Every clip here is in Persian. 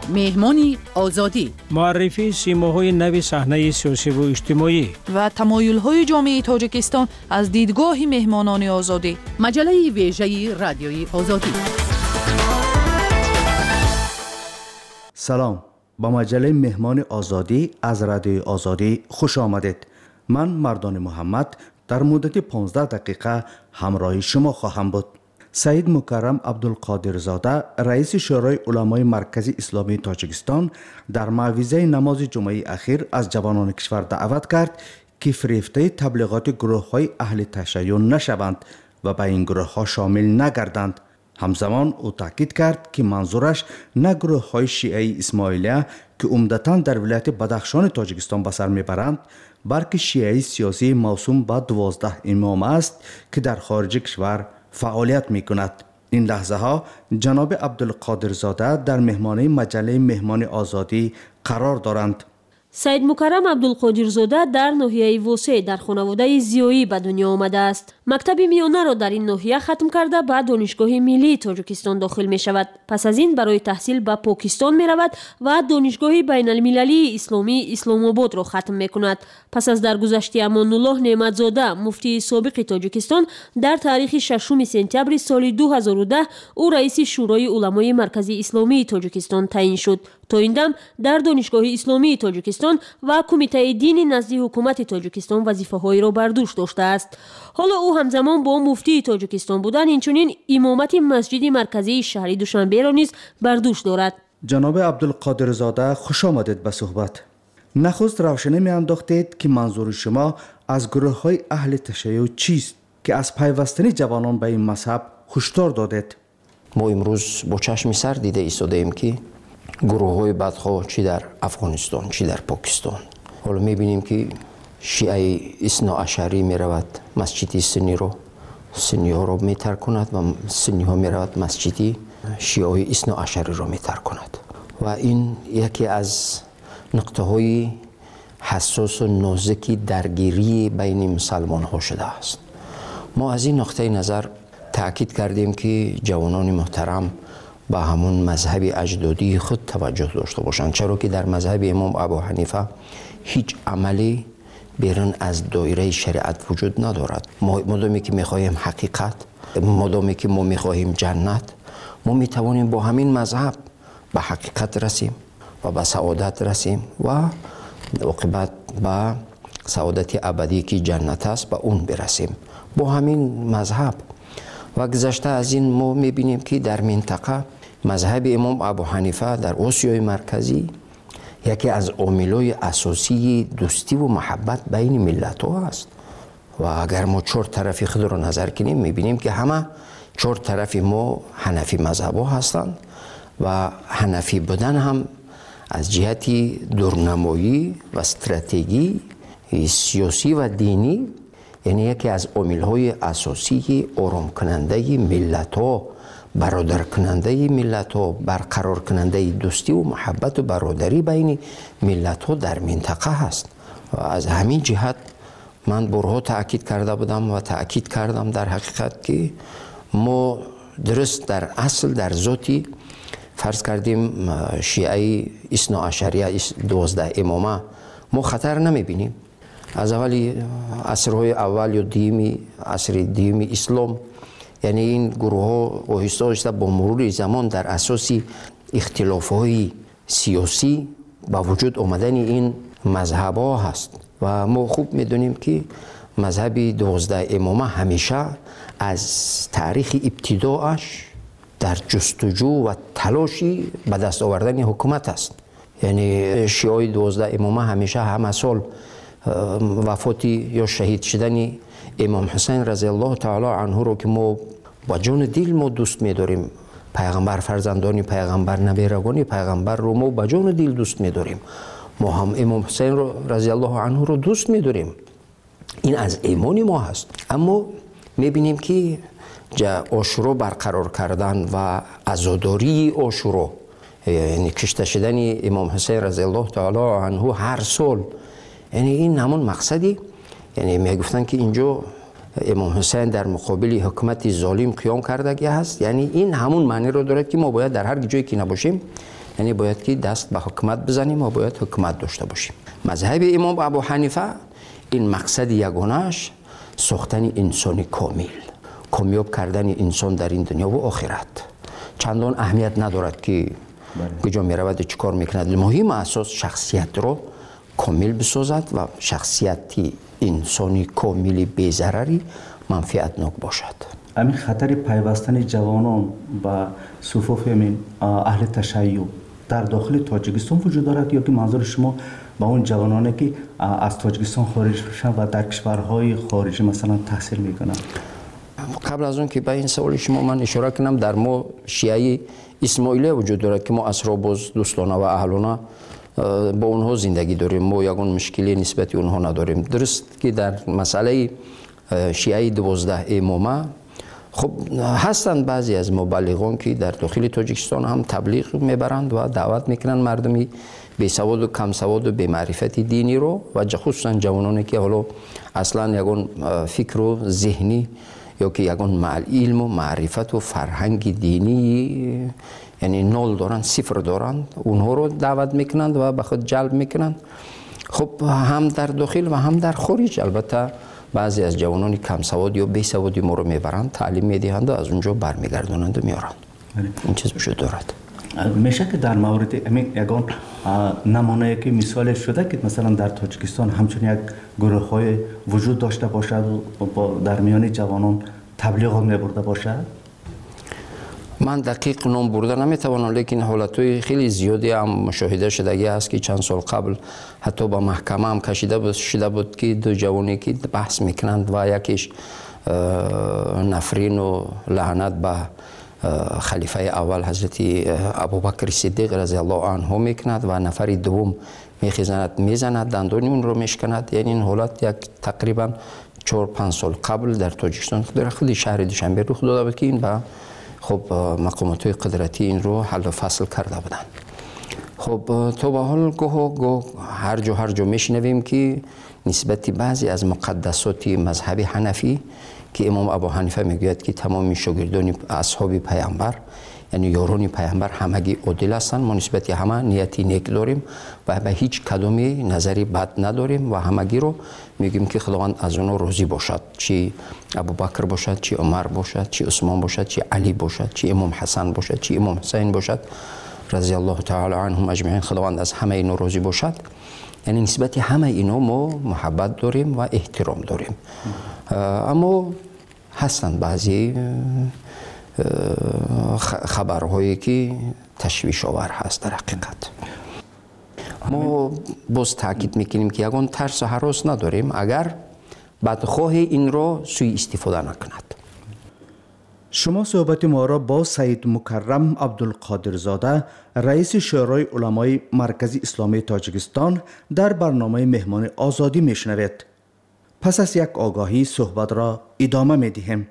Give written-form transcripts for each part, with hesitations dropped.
مهمان آزادی، معرفی سیماهای نو صحنه سیاسی و اجتماعی و تمایل‌های جامعه تاجیکستان از دیدگاه مهمانان آزادی. مجله ویژه رادیوی آزادی. سلام، با مجله مهمان آزادی از رادیوی آزادی خوش آمدید. من مردان محمد در مدت 15 دقیقه همراه شما خواهم بود. سید مکرم عبدالقادرزاده رئیس شورای علمای مرکزی اسلامی تاجیکستان در موعظه نماز جمعه اخیر از جوانان کشور دعوت کرد که فریفته تبلیغات گروه‌های اهل تشیع نشوند و به این گروه‌ها شامل نگردند. همزمان او تاکید کرد که منظورش نه گروه‌های شیعه اسماعیلیه که عمدتاً در ولایت بدخشان تاجیکستان به سر میبرند، بلکه شیعه سیاسی موسوم به 12 امام است که در خارج کشور فعالیت می کند. این لحظه ها جناب عبدالقادرزاده در مهمانی مجله مهمان آزادی قرار دارند. سید مکرم عبدالقادرزاده در ناحیه وسع در خانواده زیایی به دنیا آمده است. مکتب میانه را در این ناحیه ختم کرده به دانشگاه ملی تاجیکستان داخل می شود. پس از این برای تحصیل به پاکستان می رود و دانشگاه بین المللی اسلامی اسلام آباد را ختم می کند. پس از درگذشت امان الله نعمتزاده مفتی سابق تاجیکستان در تاریخ 6 سپتامبر سال 2010 او رئیس شورای علمای مرکزی اسلامی تاجیکستان تعیین شد. تا این دم در دانشگاه اسلامی تاجیکستان و کمیته دین نزد حکومت تاجیکستان وظیفه‌هایی را بر دوش داشته است. حالا او همزمان با مفتی تاجیکستان بودن اینچنین امامت مسجد مرکزی شهر دوشنبه را نیز بر دوش دارد. جناب عبدالقادرزاده خوش آمدید به صحبت. نخست روشنی می‌انداختید که منظور شما از گروه‌های اهل تشیع چیست که از پیوستن جوانان به این مذهب هشدار دادید؟ ما امروز با چشم سر دیده ایستادیم که گروه‌های بدخواه چی در افغانستان چی در پاکستان، حالا می‌بینیم که شیعه اثناعشری می‌رود مسجد سنی ها را می‌ترک کند و سنی ها می‌رود مسجد شیعه اثناعشری را می‌ترک کند و این یکی از نقطه‌های حساس و نازکی درگیری بین مسلمان ها شده است. ما از این نقطه نظر تأکید کردیم که جوانان محترم به همون مذهب اجدادی خود توجه داشته باشند، چرا که در مذهب امام ابو حنیفه هیچ عملی بیرون از دایره شریعت وجود ندارد. مادامی که میخواهیم حقیقت، مادامی که ما میخواهیم جنت، ما میتوانیم با همین مذهب به حقیقت رسیم و به سعادت رسیم و عاقبت به سعادت ابدی که جنت است به اون برسیم با همین مذهب. و گذشته از این ما میبینیم که در منطقه مذهب امام ابو حنیفه در آسیای مرکزی یکی از عاملای اساسی دوستی و محبت بین ملت ها است و اگر ما 4 طرفی خود را نظر کنیم میبینیم که همه 4 طرف ما حنفی مذهب ها هستند و حنفی بودن هم از جهتی دورنمایی و استراتژی سیاسی و دینی یعنی یکی از عامل‌های اساسی آرام کننده ملت‌ها، برادر کننده ملت‌ها، برقرار کننده دوستی و محبت و برادری بین ملت‌ها در منطقه هست. و از همین جهت من بارها تأکید کرده بودم و تأکید کردم در حقیقت که ما درست در اصل در ذاتی فرض کردیم شیعه اثناعشریه 12 امامه ما خطر نمی‌بینیم. از اولی عصرهای اول یا عصر دیمی اسلام، یعنی این گروه ها آهسته با مرور زمان در اساس اختلاف های سیاسی با وجود آمدن این مذهب ها هست و ما خوب میدونیم که مذهب 12 امامه همیشه از تاریخ ابتداعش در جستجو و تلاشی به دست آوردن حکومت است. یعنی شیعه 12 امامه همیشه همه سال وفاتی یا شهید شدن امام حسین رضی الله تعالی عنه رو که ما با جان دل ما دوست می‌داریم، پیغمبر فرزندان پیغمبر نبیرگان پیغمبر رو ما با جان دل دوست می‌داریم، ما هم امام حسین رو رضی الله عنه رو دوست می‌داریم، این از ایمان ما هست. اما می‌بینیم که عاشورا برقرار کردن و عزاداری عاشورا، یعنی کشته شدن امام حسین رضی الله تعالی عنه هر سال، یعنی این همون مقصدی، یعنی میگفتن که اینجا امام حسین در مقابل حکومت ظالم قیام کردگی هست، یعنی این همون معنی رو دارد که ما باید در هر جایی که نباشیم یعنی باید که دست به حکومت بزنیم و باید حکومت داشته باشیم. مذهب امام ابو حنیفه این مقصد یگانه‌اش ساختن انسان کامل، کامیاب کردن انسان در این دنیا و آخرت. چندان اهمیت ندارد که کجا میرود و چی کار میکند. مهم اساس شخصیت رو کامل بسازد و شخصیتی انسانی کاملی بی‌ضرری منفعتناک باشد. همین خطر پیوستن جوانان و صفوف اهل تشیع در داخل تاجیکستان وجود دارد یا که منظور شما با اون جوانانی که از تاجیکستان خارج میشن و در کشورهای خارجی مثلا تحصیل میکنن؟ قبل از اون که به این سوال شما من اشاره کنم، در ما شیعه اسماعیلیه وجود دارد که ما اسراباز دوستانه و اهلانه با اونها زندگی داریم. ما یگان مشکلی نسبت اونها نداریم. درست که در مسئله شیعه 12 امامه خب هستند بعضی از مبلغان که در داخل تاجیکستان هم تبلیغ میبرند و دعوت میکنند مردمی بی سواد و کم سواد و بی معرفت دینی رو و خصوصا جوانانی که حالا اصلا یگان فکر و ذهنی یا که یگان علم و معرفت و فرهنگ دینی یعنی نول دارند، صفر دارند، اونها رو دعوت میکنند و به خود جلب میکنند. خب هم در داخل و هم در خارج البته بعضی از جوانان کم سواد یا بی سوادی ما رو میبرند، تعلیم میدهند و از اونجا برمیگردونند و میارند. این چیز وجود دارد. میشه که در مورد یگان نمونه که مثال شده که مثلا در تاجیکستان همچون یک گروه های وجود داشته باشد و در میان جوانان تبلیغات میبرده باشد؟ من دقیق نام برده نمیتوانم، لیکن حالتهای خیلی زیادی هم مشاهده شدگی هست که چند سال قبل حتی با محکمه هم کشیده شده بود که دو جوانی که بحث میکنند و یکیش نفرین و لعنت به خلیفه اول حضرت ابوبکر صدیق رضی الله عنه میکند و نفر دوم میخیزند میزند، دندانی اون رو میشکند. یعنی این حالت یک تقریبا 4-5 سال قبل در تاجیکستان در خود شهر دوشنبه رخ داده بود که این به خب مقامات قدرتی این رو حل و فصل کرده بودند. خب تا به حال گاه هر جا میشنویم که نسبت بعضی از مقدسات مذهب حنفی که امام ابو حنیفه میگوید که تمام شاگردان اصحاب پیامبر یعنی یاران پیامبر همگی عادل هستند، ما نسبت همه نیتی نیک داریم و به هیچ کدومی نظری بد نداریم و همگی رو میگیم که خداوند از اونها راضی باشد، چی ابوبکر باشد، چی عمر باشد، چی عثمان باشد، چی علی باشد، چی امام حسن باشد، چی امام حسین باشد رضی الله تعالی عنهم اجمعین، خداوند از همه اینا راضی باشد. یعنی نسبت همه اینا ما محبت داریم و احترام داریم. اما هستند بعضی خبرهایی که تشویش آور هست. در حقیقت ما باز تاکید میکنیم که یگان ترس و هراس نداریم اگر بدخواه این را سوء استفاده نکند. شما صحبت ما را با سید مکرم عبدالقادرزاده رئیس شورای علمای مرکزی اسلامی تاجیکستان در برنامه مهمان آزادی میشنوید. پس از یک آگاهی صحبت را ادامه میدهیم.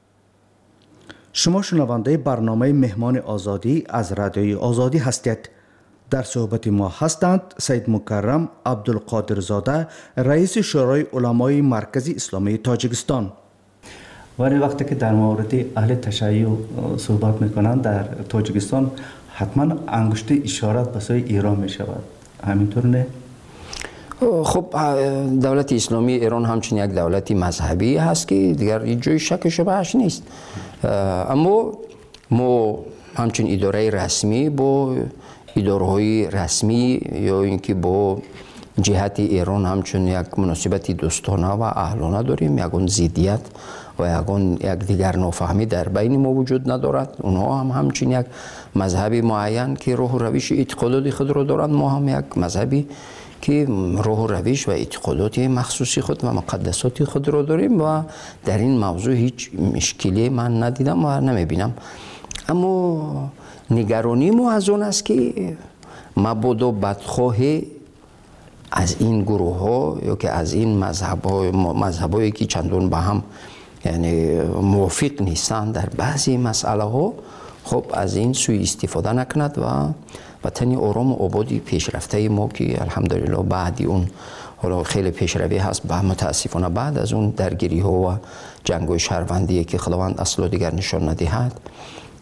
شما شنونده برنامه مهمان آزادی از رادیوی آزادی هستید. در صحبت ما هستند سید مکرم عبدالقادرزاده رئیس شورای علمای مرکزی اسلامی تاجیکستان. ولی وقتی که در مورد اهل تشیع صحبت میکنند در تاجیکستان حتما انگشت اشارت به سوی ایران میشود، همینطور نه؟ خب دولت اسلامی ایران همچنین یک دولت مذهبی هست که دیگر هیچ جای شک و شبهش نیست. اما ما همچنین اداره رسمی با اداره‌های رسمی یا اینکه با جهت ایران همچون یک مناسبت دوستانه و اهلانه داریم. یگان ضدیت و یک دیگر نافهمی در بین ما وجود ندارد. اونها هم همچون یک مذهبی معین که راه و روش اعتقادات خود را دارند، ما هم یک مذهبی که راه و روش و اعتقادات مخصوصی خود و مقدسات خود را داریم و در این موضوع هیچ مشکلی من ندیدم و نمیبینم. اما نگرانی ما از اون است که مبادا بدخواه از این گروه ها یا که از این مذهبایی که چندان به هم یعنی موافق نیستند در بعضی مسئله ها خب از این سوء استفاده نکند و وطن آرام و آبادی پیشرفته ما که الحمدلله بعدی اون حالا خیلی پیشروی هست و متاسفانه بعد از اون درگیری ها و جنگ و شهروندی که خداوند اصلا دیگر نشان ندهد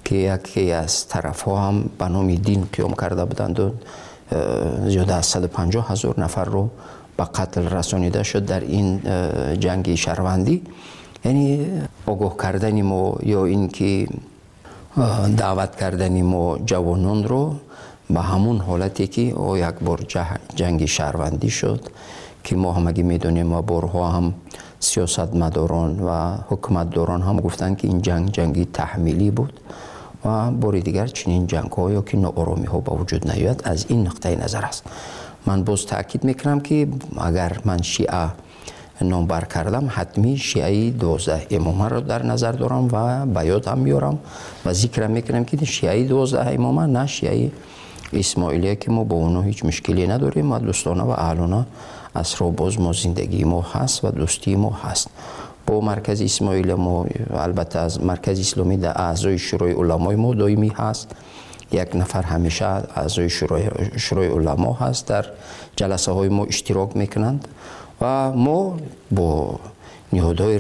که یکی از طرف ها هم به نام دین قیام کرده بودند و زیاده از 150,000 نفر رو به قتل رسانیده شد در این جنگ شهروندی. یعنی آگاه کردن ما یا این که دعوت کردن ما جوانان رو به همون حالتی که یک بار جنگ شهروندی شد که ما هم اگه میدونیم ما بارها هم سیاستمداران و حکومتداران هم گفتن که این جنگی تحمیلی بود و بار دیگر چنین جنگ ها یا که ناآرامی ها به وجود نیاید. از این نقطه نظر است. من باز تاکید میکنم که اگر من شیعه نام بر کردم حتمی شیعه 12 امامه را در نظر دارم و بیاد هم میارم و ذکر میکنم که شیعه 12 امامه نه شیعه اسماعیلیه که ما با اونها هیچ مشکلی نداریم و دوستانه و اهلانه اصرا باز ما زندگی ما هست و دوستی ما هست. با مرکز اسماعیل ما البته از مرکز اسلامی در اعضای شورای علمای ما دائمی هست. یک نفر همیشه اعضای شورای علما هست، در جلسه های ما اشتراک میکنند و ما با نهادهای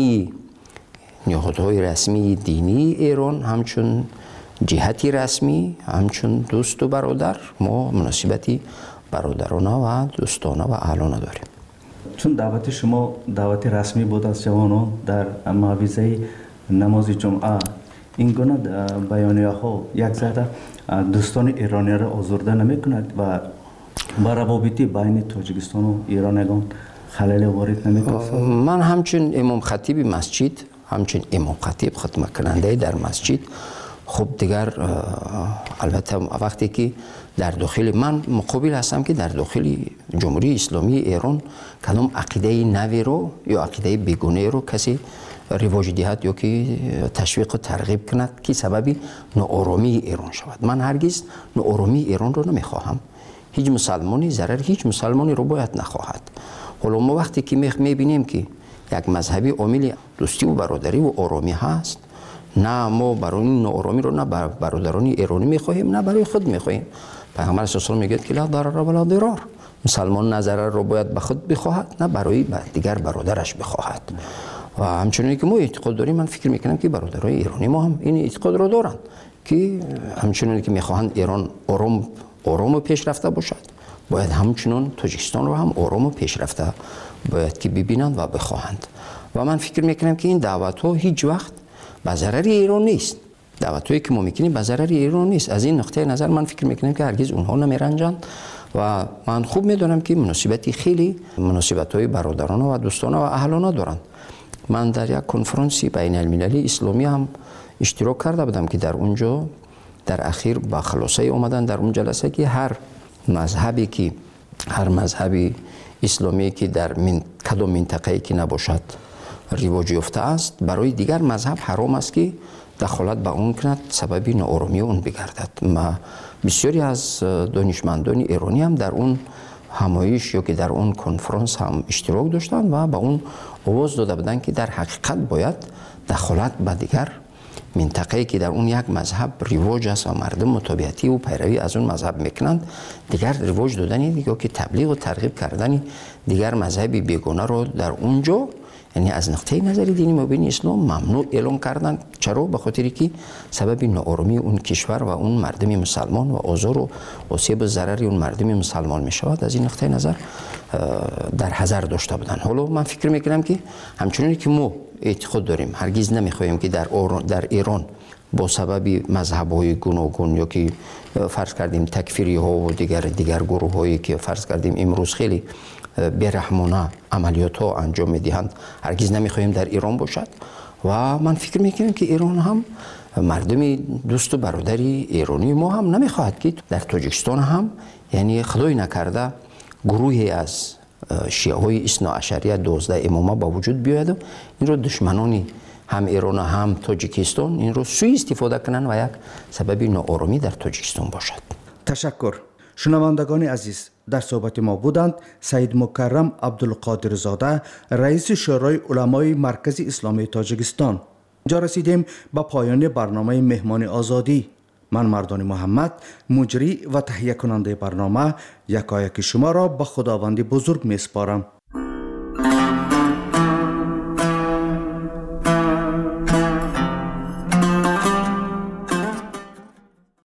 رسمی دینی ایران همچون جهتی رسمی همچون دوست و برادر ما مناسبتی برادرانه و دوستانه و اهلانه داریم. چون دعوت شما دعوت رسمی بود از جوانان در معوضه نماز جمعه، این گونه بیانیه ها یک زده دوستان ایرانی را آزرده نمی کند و با روابطی بین تاجیکستان و ایرانیان خلل وارد نمی کند؟ من همچون امام خطیب مسجد، همچون امام خطیب خدمت کننده در مسجد، خب دیگر البته وقتی که در داخل من مقابل هستم که در داخل جمهوری اسلامی ایران کدام عقیده نوی رو یا عقیده بیگونه رو کسی رواج دهد یا که تشویق و ترغیب کند که سببی ناآرامی ایران شود. من هرگز ناآرامی ایران رو نمیخواهم. هیچ مسلمانی ضرر هیچ مسلمانی رو باید نخواهد. حالا ما وقتی که میبینیم که یک مذهبی عامل دوستی و برادری و آرامی هست، نه ما برای این ناآرامی رو نه برادران ایرانی میخواهیم نه برای خود میخواهیم. پیغمبر صلی الله علیه و آله میگه که لا ضرر ولا ضرار. مسلمان نه ضرر رو باید به خود بخواهد نه برای دیگر برادرش بخواهد. و همچنین که ما اعتقاد داریم، من فکر میکنم که برادرای ایرانی ما هم این اعتقاد رو دارند که همچنین که میخواهند ایران آرام و پیشرفته باشد، باید همچنین تاجیکستان رو هم آرام و پیشرفته باید که ببینند و بخواهند. و من فکر میکنم که این دعوت ها هیچ وقت به ضرر ایران نیست. دعوت هایی که ما میکنیم به ضرر ایران نیست. از این نقطه نظر من فکر میکنم که هرگز اونها نمیرنجند و من خوب میدونم که مناسبتی خیلی مناسبت های برادرانه و دوستانه و اهلانه دارند. من در یک کنفرانسی بین المللی اسلامی هم اشتراک کرده بودم که در اونجا در اخیر با خلاصه اومدن در اون جلسه که هر مذهبی اسلامی که در کدام منطقه‌ای که نباشد رواج یافته است، برای دیگر مذهب حرام است که دخالت به اون کند، سببی ناآرامی اون بگردد. بسیاری از دانشمندان ایرانی هم در اون همایش یا که در اون کنفرانس هم اشتراک داشتند و به اون آواز داده بودند که در حقیقت باید دخالت به دیگر منطقه‌ای که در اون یک مذهب رواج است و مردم متابعتی و پیروی از اون مذهب میکنند، دیگر رواج دادن دیگه که تبلیغ و ترغیب کردن دیگر مذهبی بیگانه رو در اونجا، یعنی از نقطه نظر دینی مبین اسلام ممنوع اعلام کردن. چرا؟ به خاطری که سبب ناآرامی اون کشور و اون مردم مسلمان و آزار و آسیب و ضرری اون مردم مسلمان می شود. از این نقطه نظر در حذر داشته بودن. حالا من فکر میکنم که همچنین که ما اعتقاد داریم هرگز نمیخواهیم که در ایران با سبب مذهب‌های گوناگون یا که فرض کردیم تکفیری ها و دیگر گروه هایی که فرض کردیم امروز خیلی بیرحمانه عملیات ها انجام میدهند، هرگز نمیخواهیم در ایران باشد. و من فکر میکنم که ایران هم مردم دوست و برادری ایرانی ما هم نمیخواهد که در تاجیکستان هم، یعنی خدای نکرده گروهی از شیعه های اثنا عشریه 12 امامه با وجود بیاید و این رو دشمنانی هم ایران هم تاجیکستان این رو سوء استفاده کنند و یک سبب ناآرامی در تاجیکستان باشد. تشکر. شنوندگان عزیز، در صحبت ما بودند سید مکرم عبدالقادر زاده، رئیس شورای علمای مرکز اسلامی تاجیکستان. اینجا رسیدیم به پایان برنامه مهمان آزادی. من مردان محمد، مجری و تهیه کننده برنامه، یکایک شما را به خداوند بزرگ می سپارم.